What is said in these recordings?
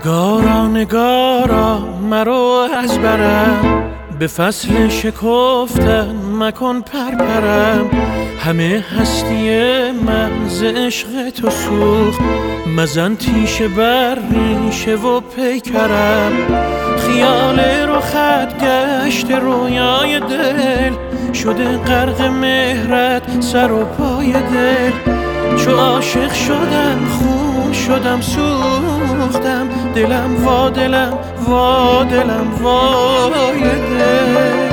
نگارا نگارا مرو از برم، به فصل شکفتن مکن پرپرم. همه هستی من ز عشق تو سوخت، مزن تیشه بر ریشه و پیکرم. خیال رخت گشت رویای دل، شده غرق مهرت سر و پای دل. چو عاشق شدم خون شدم سوختم، دلم وا دلم وا دلم وای دل.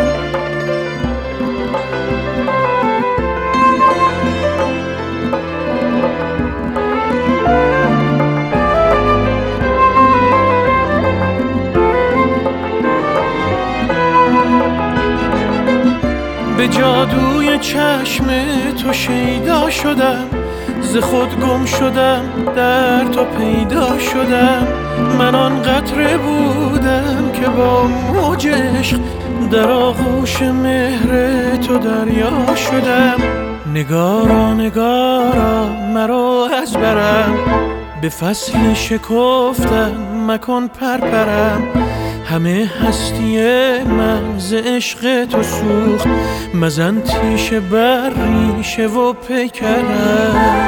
به جادوی چشم تو شیدا شدم، ز خود گم شدم در تو پیدا شدم. من آن قطره بودم که با موج عشق در آغوش مهر تو دریا شدم. نگارا نگارا مرا از برم، به فصل شکفتن مکن پرپرم. همه هستی من ز عشق تو سوخت، مزن تیشه بر ریشه و پیکرم.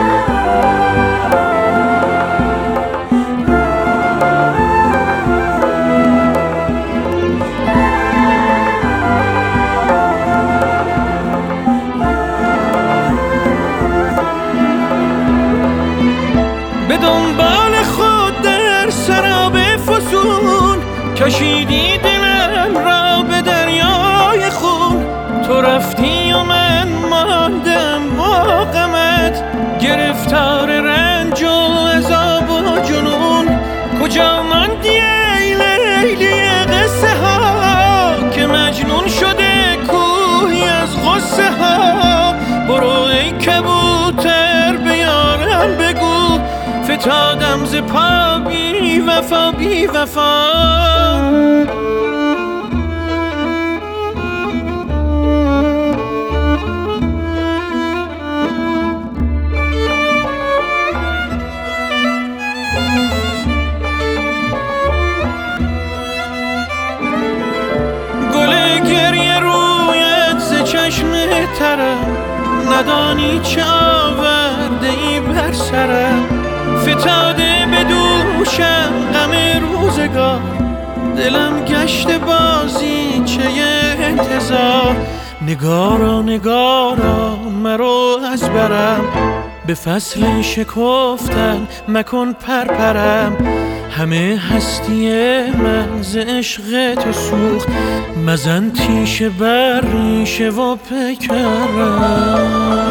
به دنبال خود در سراب فسون، کشیدی دلم را به دریای خون. تو رفتی و من ماندم با غمت، گرفتار رنج و عذاب و جنون. کجا ماندی ای لیلی قصه ها، که مجنون شده کوهی از غصه ها. برو ای کبوتر به یارم بگو، فتادم ز پا بی وفا بی وفا. گل گریه رویت ز چشم ترم، ندانی چه آورده ای بر سرم. فتاده به دوشم غم روزگار، دلم گشته بازی چه انتظار. نگارا نگارا مرو از برم، به فصل شکفتن مکن پرپرم. همه هستی من ز عشق تو سوخت، مزن تیشه بر ریشه و پیکرم.